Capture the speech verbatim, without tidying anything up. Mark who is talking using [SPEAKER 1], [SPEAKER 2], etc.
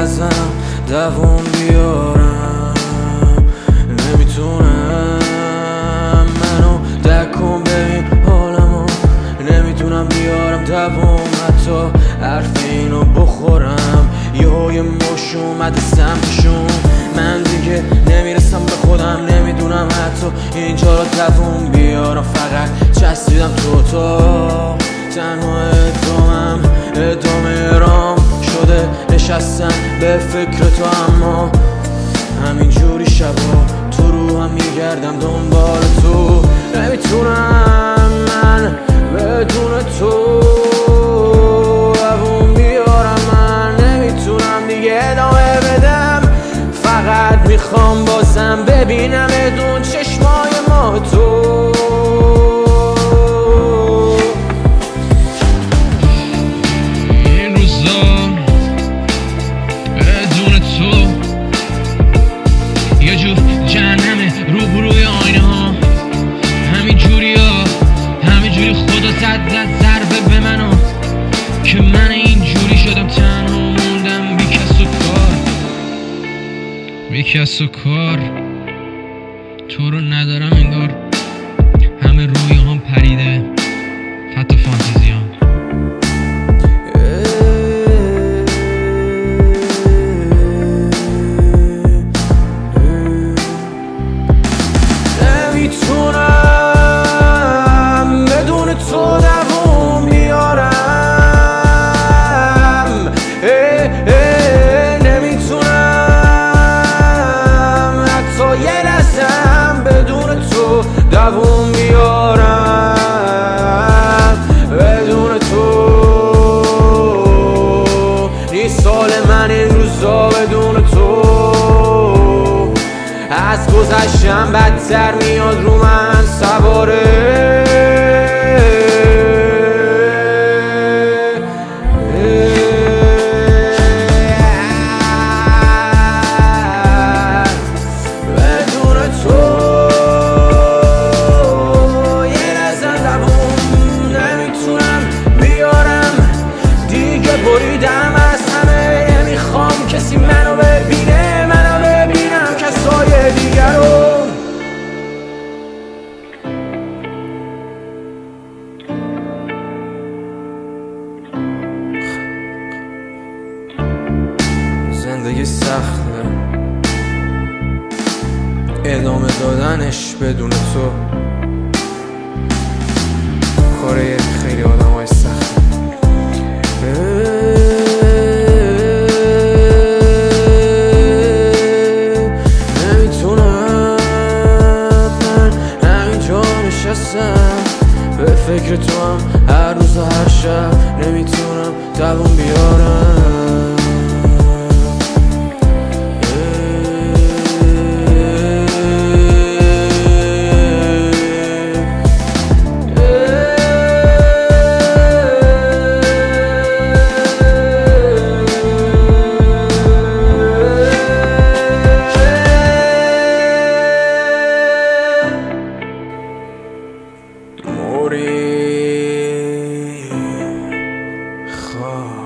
[SPEAKER 1] ازم دووم بیارم. نمیتونم منو دکن به این حالمو، نمیتونم بیارم دووم حتی حرف اینو بخورم. یه مش اومده سمتشون، من دیگه نمیرسم به خودم، نمیدونم حتی اینجا رو دووم بیارم. فقط چسبیدم تو اتاق، تنها ادامم ادامه رام شده، نشستم به فکر تو، اما همینجوری شبا تو رو هم میگردم دنبال تو. نمیتونم من بدون تو دووم بیارم، من نمیتونم دیگه ادامه بدم. فقط میخوام بازم ببینم ادون چشمای ما تو.
[SPEAKER 2] این روزا بدون تو یه جور جهنمه روبروی آینه ها، همین جوری ها، همین جوری خدا زد زد ضربه به منو که من اینجوری شدم، تنها موندم بی کس و کار، بی کس و کار. تو رو ندارم انگار، همه روی هم پریده، حتی فانتزی هم.
[SPEAKER 1] نمیتونم بدون تو دووم بیارم، نمیتونم حتی یه لحظه‌ام بدون تو دووم بیارم. بدون تو نیست حال من این روزا، بدون تو از گذشتم بدتر میاد رو من سواره. بدون تو یه لحظه دووم نمیتونم بیارم، دیگه بریدم از همه. نمیخوام کسی منو ببینه، منو ببینم کسای دیگر رو. زندگی سخته، ادامه دادنش بدون تو کاره خیلی آدم های سخته. نمیتونم من همینجا نشستم به فکر تو هم هر روز و هر شب، نمیتونم دووم بیارم. موری خواه